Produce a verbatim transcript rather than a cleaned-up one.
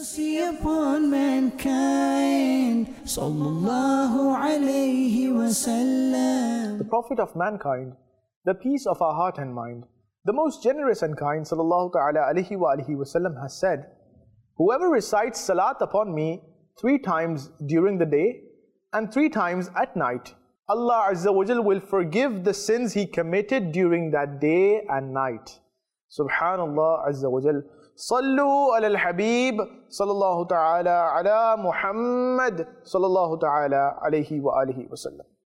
Mercy upon mankind, sallallahu alayhi wasallam. The Prophet of mankind, the peace of our heart and mind, the most generous and kind, sallallahu ta'ala alayhi wa alihi wasallam, has said, whoever recites salat upon me three times during the day and three times at night, Allah Azza wa Jal will forgive the sins he committed during that day and night. Subhanallah Azza wa Jal. Sallu ala al-Habib sallallahu ta'ala ala Muhammad sallallahu ta'ala alayhi wa alihi wa sallam.